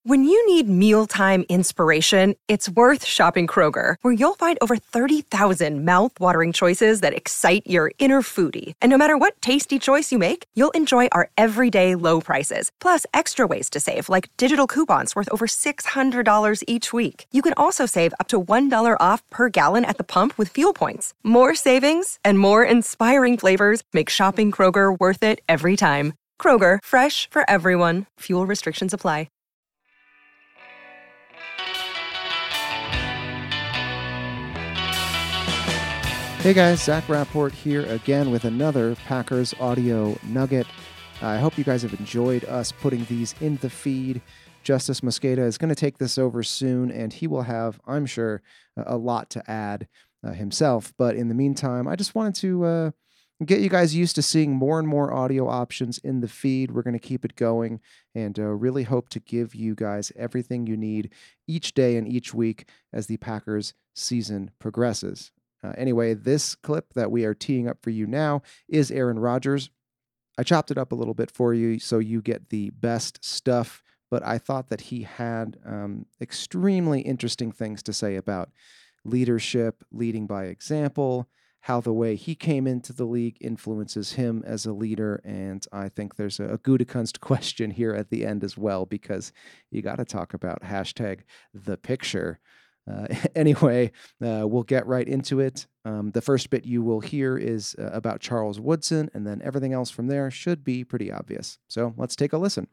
When you need mealtime inspiration, it's worth shopping Kroger, where you'll find over 30,000 mouth-watering choices that excite your inner foodie. And no matter what tasty choice you make, you'll enjoy our everyday low prices, plus extra ways to save, like digital coupons worth over $600 each week. You can also save up to $1 off per gallon at the pump with fuel points. More savings and more inspiring flavors make shopping Kroger worth it every time. Kroger, fresh for everyone. Fuel restrictions apply. Hey guys, Zach Rapport here again with another Packers audio nugget. I hope you guys have enjoyed us putting these in the feed. Justice Mosqueda is going to take this over soon, and he will have, I'm sure, a lot to add himself. But in the meantime, I just wanted to get you guys used to seeing more and more audio options in the feed. We're going to keep it going and really hope to give you guys everything you need each day and each week as the Packers season progresses. Anyway, this clip that we are teeing up for you now is Aaron Rodgers. I chopped it up a little bit for you so you get the best stuff, but I thought that he had extremely interesting things to say about leadership, leading by example, how the way he came into the league influences him as a leader, and I think there's a Gutekunst question here at the end as well, because you got to talk about #ThePicture. Anyway, we'll get right into it. The first bit you will hear is about Charles Woodson, and then everything else from there should be pretty obvious. So let's take a listen.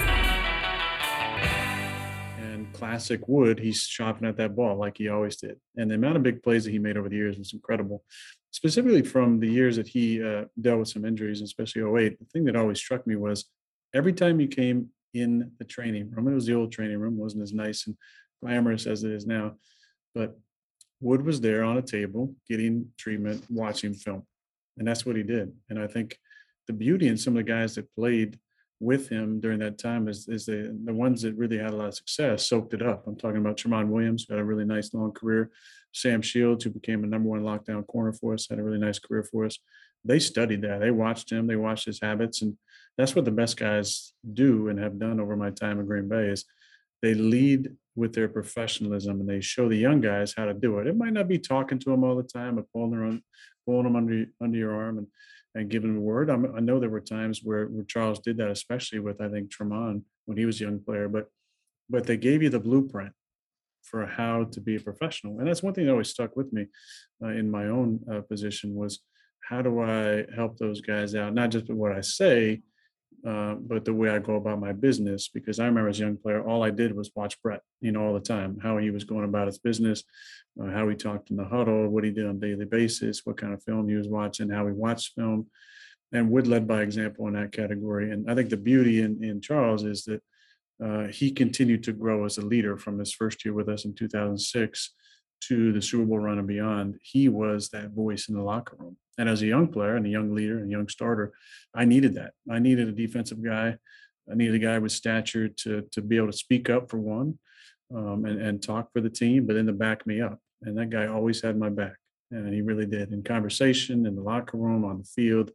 And classic Wood, he's chopping at that ball like he always did. And the amount of big plays that he made over the years was incredible, specifically from the years that he dealt with some injuries, especially 08. The thing that always struck me was every time he came in the training room, it was the old training room, wasn't as nice and glamorous as it is now, but Wood was there on a table getting treatment, watching film, and that's what he did. And I think the beauty in some of the guys that played with him during that time is the ones that really had a lot of success soaked it up. I'm talking about Tramon Williams, who had a really nice long career. Sam Shields, who became a number one lockdown corner for us, had a really nice career for us. They studied that. They watched him. They watched his habits, and that's what the best guys do and have done over my time in Green Bay is they lead with their professionalism and they show the young guys how to do it. It might not be talking to them all the time, but pulling them under your arm and giving them a word. I know there were times where Charles did that, especially with, I think, Tramon when he was a young player, but they gave you the blueprint for how to be a professional. And that's one thing that always stuck with me in my own position was how do I help those guys out? Not just with what I say, but the way I go about my business, because I remember as a young player, all I did was watch Brett, all the time, how he was going about his business, how he talked in the huddle, what he did on a daily basis, what kind of film he was watching, how he watched film, and Wood led by example in that category. And I think the beauty in Charles is that he continued to grow as a leader from his first year with us in 2006 to the Super Bowl run and beyond. He was that voice in the locker room. And as a young player and a young leader and a young starter, I needed that. I needed a defensive guy. I needed a guy with stature to be able to speak up for one and talk for the team, but then to back me up. And that guy always had my back. And he really did in conversation, in the locker room, on the field.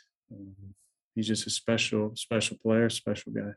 He's just a special, special player, special guy.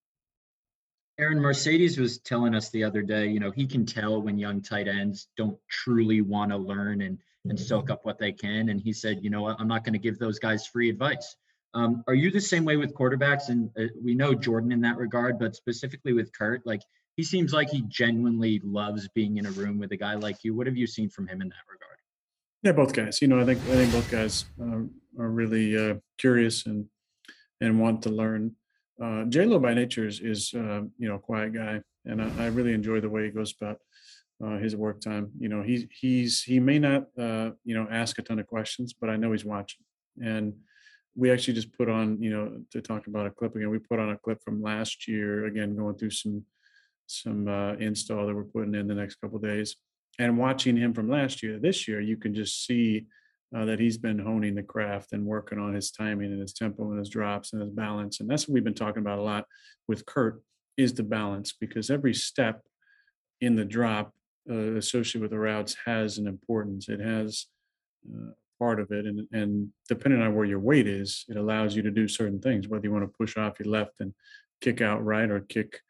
Aaron, Mercedes was telling us the other day, he can tell when young tight ends don't truly want to learn and soak up what they can. And he said, I'm not going to give those guys free advice. Are you the same way with quarterbacks? And we know Jordan in that regard, but specifically with Kurt, he seems like he genuinely loves being in a room with a guy like you. What have you seen from him in that regard? Yeah, both guys. I think both guys are really curious and want to learn. J-Lo by nature is a quiet guy, and I really enjoy the way he goes about his work time. He may not ask a ton of questions, but I know he's watching. And we actually just put on to talk about a clip again. We put on a clip from last year again, going through some install that we're putting in the next couple of days, and watching him from last year to this year, you can just see that he's been honing the craft and working on his timing and his tempo and his drops and his balance. And that's what we've been talking about a lot with Kurt is the balance, because every step in the drop associated with the routes has an importance. It has part of it. And depending on where your weight is, it allows you to do certain things, whether you want to push off your left and kick out right or kick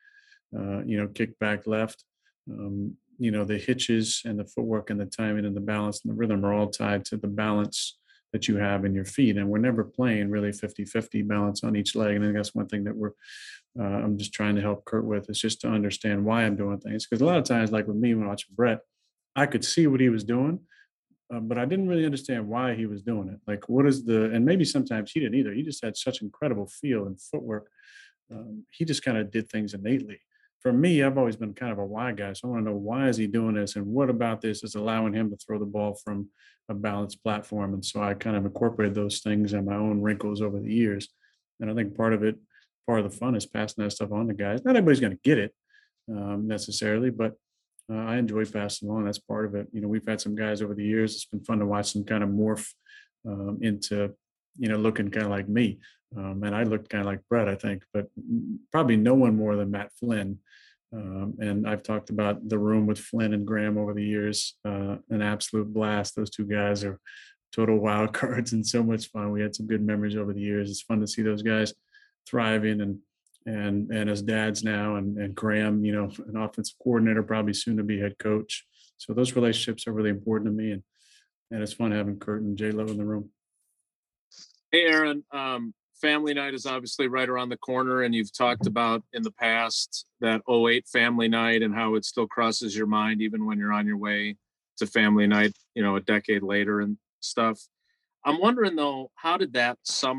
kick back left. The hitches and the footwork and the timing and the balance and the rhythm are all tied to the balance that you have in your feet. And we're never playing really 50-50 balance on each leg. And I think that's one thing that I'm just trying to help Kurt with, is just to understand why I'm doing things. Because a lot of times, like with me when watching Brett, I could see what he was doing, but I didn't really understand why he was doing it. Like, and maybe sometimes he didn't either. He just had such incredible feel and footwork. He just kind of did things innately. For me, I've always been kind of a why guy. So I want to know, why is he doing this? And what about this is allowing him to throw the ball from a balanced platform? And so I kind of incorporated those things and my own wrinkles over the years. And I think part of the fun is passing that stuff on to guys. Not everybody's going to get it necessarily, but I enjoy passing along. That's part of it. We've had some guys over the years. It's been fun to watch them kind of morph into, looking kind of like me. And I looked kind of like Brett, I think, but probably no one more than Matt Flynn. And I've talked about the room with Flynn and Graham over the years. An absolute blast. Those two guys are total wild cards and so much fun. We had some good memories over the years. It's fun to see those guys thriving and as dads now, and Graham, an offensive coordinator, probably soon to be head coach. So those relationships are really important to me, and it's fun having Kurt and J-Lo in the room. Hey, Aaron, family night is obviously right around the corner, and you've talked about in the past that 08 family night and how it still crosses your mind even when you're on your way to family night, a decade later and stuff. I'm wondering though, how did that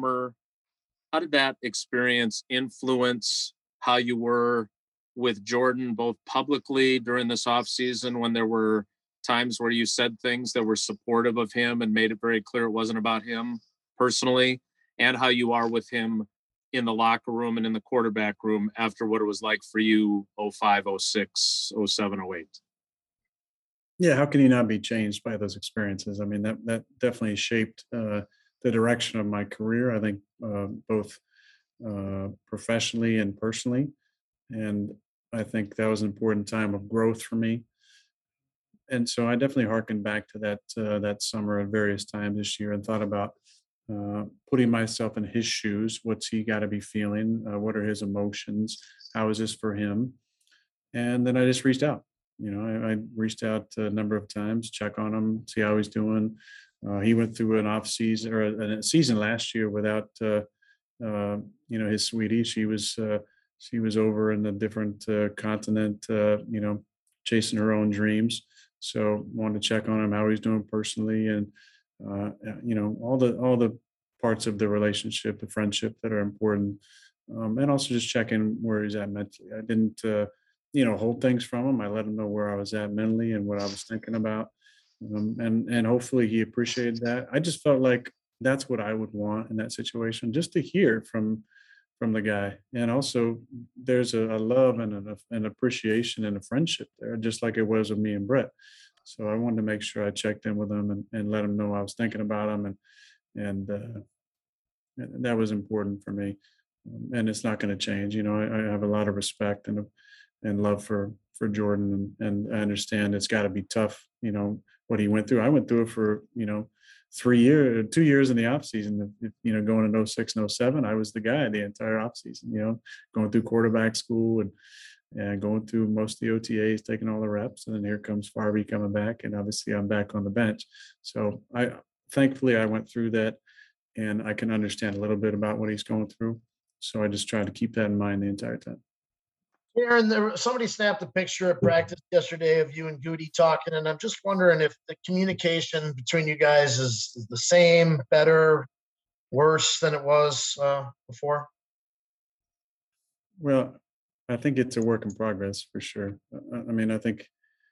experience influence how you were with Jordan, both publicly during this off season when there were times where you said things that were supportive of him and made it very clear it wasn't about him personally, and how you are with him in the locker room and in the quarterback room after what it was like for you 05, 06, 07, 08? Yeah, how can you not be changed by those experiences? I mean, that definitely shaped the direction of my career, I think, both professionally and personally. And I think that was an important time of growth for me. And so I definitely harkened back to that summer at various times this year and thought about putting myself in his shoes. What's he got to be feeling? What are his emotions? How is this for him? And then I just reached out. I reached out a number of times, check on him, see how he's doing. He went through an off season or a season last year without, his sweetie. She was over in a different continent, chasing her own dreams. So wanted to check on him, how he's doing personally, and all the parts of the relationship, the friendship that are important, and also just checking where he's at mentally. I didn't, hold things from him. I let him know where I was at mentally and what I was thinking about, and hopefully he appreciated that. I just felt like that's what I would want in that situation, just to hear from the guy. And also there's a love and an appreciation and a friendship there, just like it was with me and Brett. So I wanted to make sure I checked in with him and let him know I was thinking about him, and that was important for me. And it's not going to change. I have a lot of respect and love for Jordan, and I understand it's got to be tough. What he went through. I went through it for 2 years in the off season. Going in 06 and 07, I was the guy the entire off season. Going through quarterback school and going through most of the OTAs, taking all the reps, and then here comes Farby coming back, and obviously I'm back on the bench. So thankfully I went through that, and I can understand a little bit about what he's going through. So I just try to keep that in mind the entire time. Aaron, somebody snapped a picture at practice yesterday of you and Goody talking, and I'm just wondering if the communication between you guys is the same, better, worse than it was before. Well, I think it's a work in progress for sure. I mean, I think,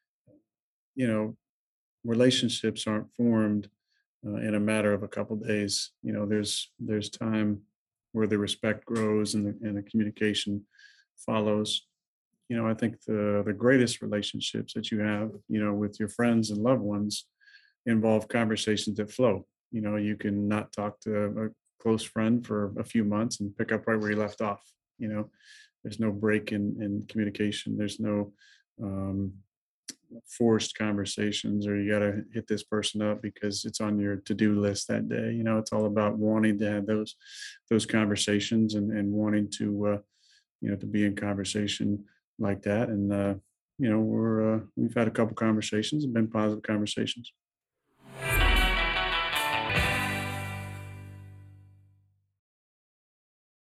relationships aren't formed in a matter of a couple of days. There's time where the respect grows and the communication follows. I think the greatest relationships that you have, with your friends and loved ones involve conversations that flow. You can not talk to a close friend for a few months and pick up right where you left off. There's no break in communication. There's no forced conversations, or you got to hit this person up because it's on your to-do list that day. It's all about wanting to have those conversations and wanting to, to be in conversation like that. And we've had a couple conversations and been positive conversations.